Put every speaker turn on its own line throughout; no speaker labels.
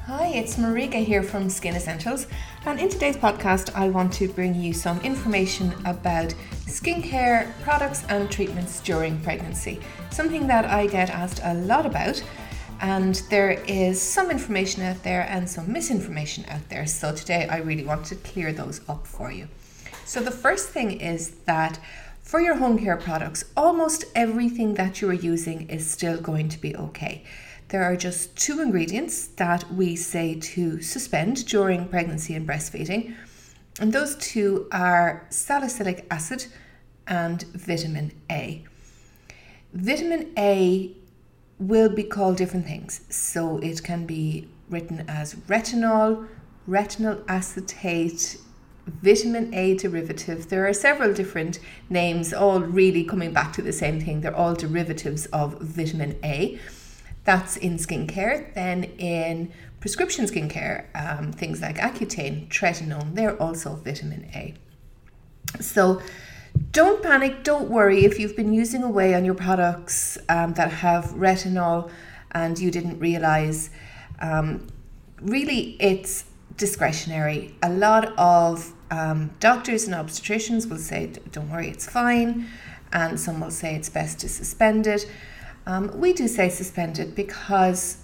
Hi, it's Marika here from Skin Essentials, and in today's podcast I want to bring you some information about skincare products and treatments during pregnancy, something that I get asked a lot about, and there is some information out there and some misinformation out there, so today I really want to clear those up for you. So the first thing is that for your home care products, almost everything that you are using is still going to be okay. There are just two ingredients that we say to suspend during pregnancy and breastfeeding, and those two are salicylic acid and vitamin A. Vitamin A will be called different things, so it can be written as retinol, retinol acetate, vitamin A derivative. There are several different names, all really coming back to the same thing. They're all derivatives of vitamin A. That's in skincare. Then in prescription skincare, things like Accutane, tretinoin, they're also vitamin A. So don't panic, don't worry if you've been using away on your products that have retinol and you didn't realize. Really, it's discretionary. A lot of doctors and obstetricians will say, don't worry, it's fine. And some will say it's best to suspend it. We do say suspended because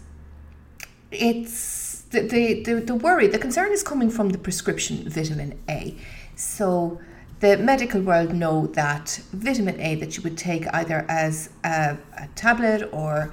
it's the worry, the concern is coming from the prescription vitamin A. So the medical world know that vitamin A that you would take either as a tablet or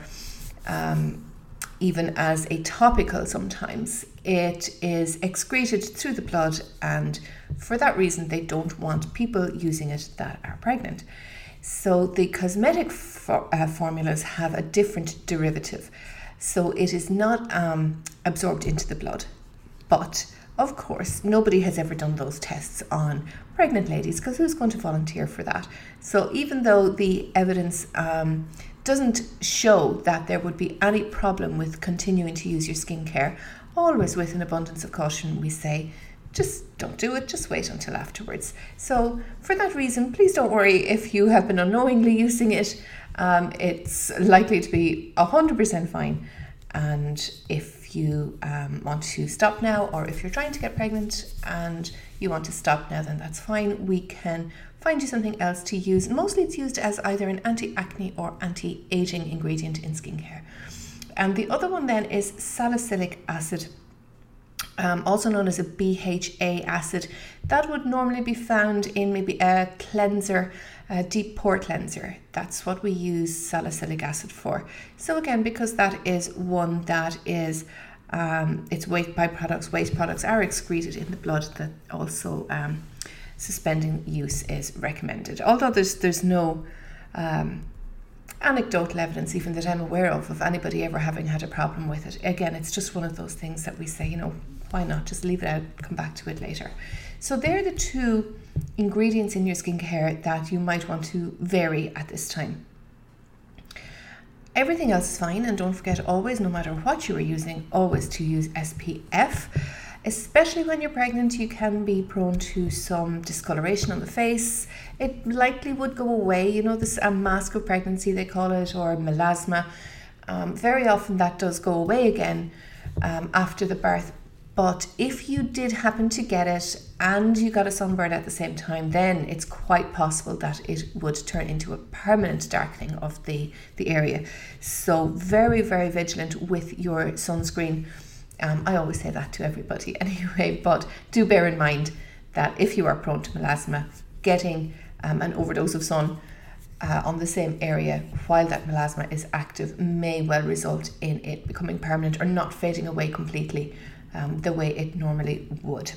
even as a topical sometimes, it is excreted through the blood, and for that reason they don't want people using it that are pregnant. So the cosmetic formulas have a different derivative. So it is not absorbed into the blood. But of course, nobody has ever done those tests on pregnant ladies because who's going to volunteer for that? So even though the evidence doesn't show that there would be any problem with continuing to use your skincare, always with an abundance of caution, we say, just don't do it, just wait until afterwards. So for that reason, please don't worry if you have been unknowingly using it. It's likely to be 100% fine. And if you want to stop now, or if you're trying to get pregnant and you want to stop now, then that's fine. We can find you something else to use. Mostly it's used as either an anti-acne or anti-aging ingredient in skincare. And the other one then is salicylic acid, also known as a BHA acid. That would normally be found in maybe a cleanser, a deep pore cleanser. That's what we use salicylic acid for. So again, because that is one that is, its waste products are excreted in the blood, that also suspending use is recommended. Although there's no anecdotal evidence even that I'm aware of anybody ever having had a problem with it. Again, it's just one of those things that we say, why not? Just leave it out, come back to it later. So they're the two ingredients in your skincare that you might want to vary at this time. Everything else is fine, and don't forget always, no matter what you are using, always to use SPF. Especially when you're pregnant, you can be prone to some discoloration on the face. It likely would go away, this mask of pregnancy they call it, or melasma. Very often that does go away again after the birth. But if you did happen to get it and you got a sunburn at the same time, then it's quite possible that it would turn into a permanent darkening of the area. So very, very vigilant with your sunscreen. I always say that to everybody anyway, but do bear in mind that if you are prone to melasma, getting an overdose of sun on the same area while that melasma is active may well result in it becoming permanent or not fading away completely the way it normally would.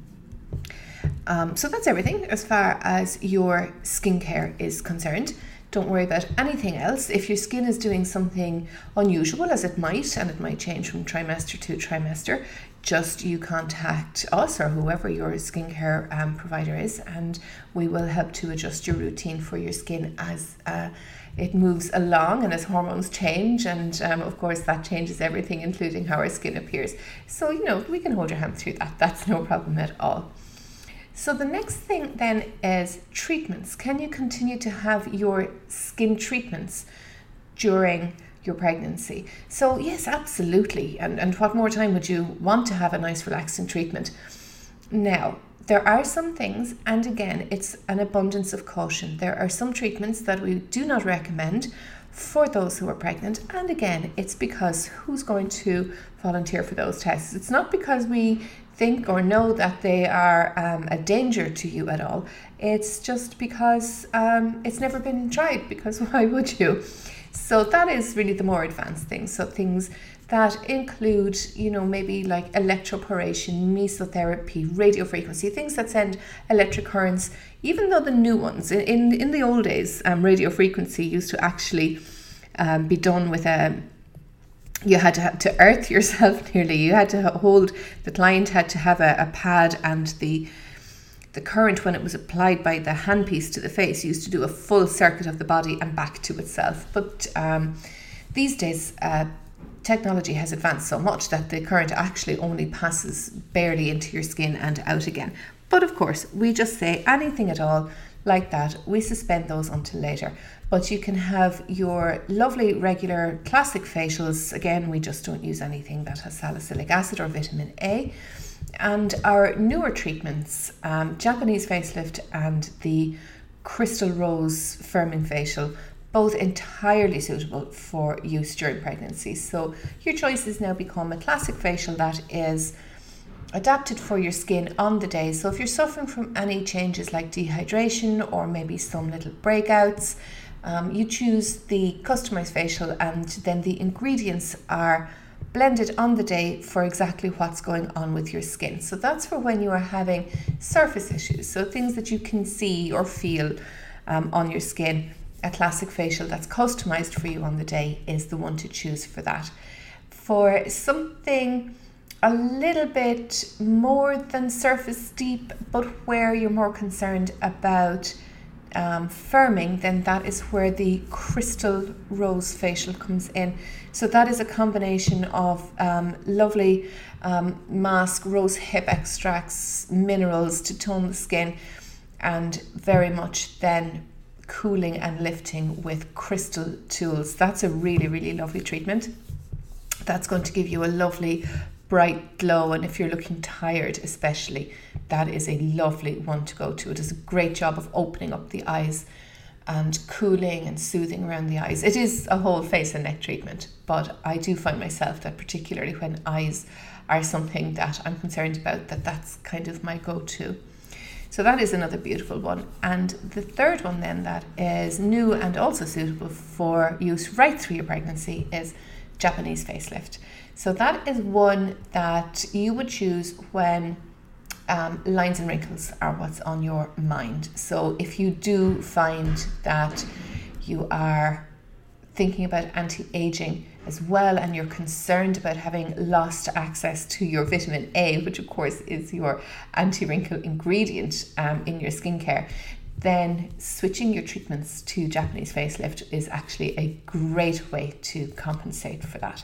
So that's everything as far as your skincare is concerned. Don't worry about anything else. If your skin is doing something unusual, as it might, and it might change from trimester to trimester, just you contact us or whoever your skincare provider is, and we will help to adjust your routine for your skin as it moves along and as hormones change, and of course that changes everything, including how our skin appears. So we can hold your hand through that. That's no problem at all. So the next thing then is treatments. Can you continue to have your skin treatments during your pregnancy. So yes, absolutely. And what more time would you want to have a nice relaxing treatment? Now, there are some things, and again, it's an abundance of caution. There are some treatments that we do not recommend for those who are pregnant. And again, it's because who's going to volunteer for those tests? It's not because we think or know that they are a danger to you at all. It's just because it's never been tried, because why would you? So that is really the more advanced things. So things that include, maybe like electroporation, mesotherapy, radiofrequency, things that send electric currents, even though the new ones, in the old days, radiofrequency used to actually be done with you had to earth yourself nearly. You had to hold, the client had to have a pad, and the current, when it was applied by the handpiece to the face, used to do a full circuit of the body and back to itself. But these days, technology has advanced so much that the current actually only passes barely into your skin and out again. But of course, we just say anything at all like that, we suspend those until later. But you can have your lovely regular classic facials. Again, we just don't use anything that has salicylic acid or vitamin A. And our newer treatments, Japanese facelift and the Crystal Rose firming facial, both entirely suitable for use during pregnancy. So your choices now become a classic facial that is adapted for your skin on the day. So if you're suffering from any changes like dehydration or maybe some little breakouts, you choose the customized facial, and then the ingredients are blended on the day for exactly what's going on with your skin. So that's for when you are having surface issues, so things that you can see or feel on your skin. A classic facial that's customized for you on the day is the one to choose for that. For something a little bit more than surface deep, but where you're more concerned about firming, then that is where the Crystal Rose facial comes in. So that is a combination of lovely mask, rose hip extracts, minerals to tone the skin, and very much then cooling and lifting with crystal tools. That's a really, really lovely treatment. That's going to give you a lovely bright glow, and if you're looking tired especially, that is a lovely one to go to. It does a great job of opening up the eyes and cooling and soothing around the eyes. It is a whole face and neck treatment, but I do find myself that particularly when eyes are something that I'm concerned about, that's kind of my go-to. So that is another beautiful one. And the third one then that is new and also suitable for use right through your pregnancy is Japanese facelift. So that is one that you would choose when lines and wrinkles are what's on your mind. So if you do find that you are thinking about anti-aging as well, and you're concerned about having lost access to your vitamin A, which of course is your anti-wrinkle ingredient in your skincare, then switching your treatments to Japanese facelift is actually a great way to compensate for that.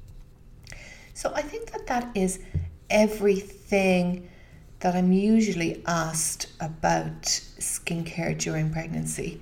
So I think that is everything that I'm usually asked about skincare during pregnancy.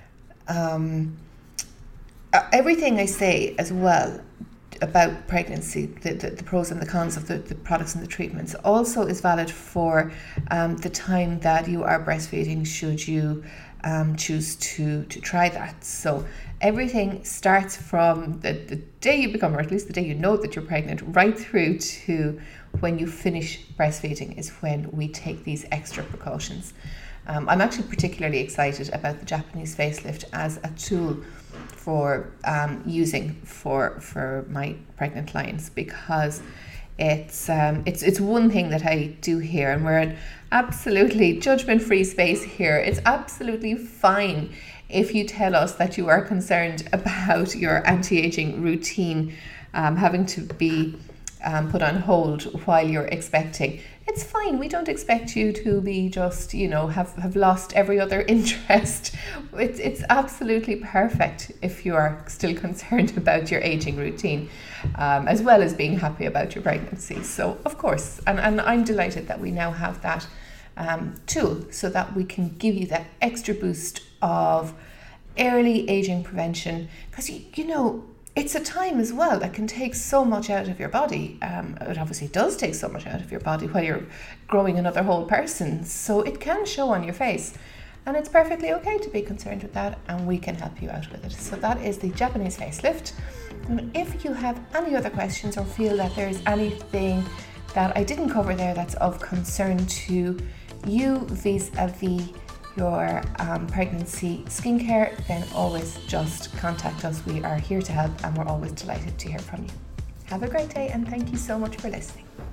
Everything I say as well about pregnancy, the pros and the cons of the products and the treatments, also is valid for the time that you are breastfeeding, should you choose to try that. So everything starts from the day you become, or at least the day you know that you're pregnant, right through to when you finish breastfeeding is when we take these extra precautions. I'm actually particularly excited about the Japanese facelift as a tool for using for my pregnant clients, because it's one thing that I do hear, and we're an absolutely judgment-free space here. It's absolutely fine if you tell us that you are concerned about your anti-aging routine having to be put on hold while you're expecting. It's fine. We don't expect you to be just, have lost every other interest. It's absolutely perfect if you are still concerned about your aging routine, as well as being happy about your pregnancy. So, of course, and I'm delighted that we now have that tool so that we can give you that extra boost of early aging prevention. Because, it's a time as well that can take so much out of your body. It obviously does take so much out of your body while you're growing another whole person. So it can show on your face. And it's perfectly okay to be concerned with that, and we can help you out with it. So that is the Japanese facelift. And if you have any other questions or feel that there's anything that I didn't cover there that's of concern to you vis-a-vis your pregnancy skincare, then always just contact us. We are here to help, and we're always delighted to hear from you. Have a great day, and thank you so much for listening.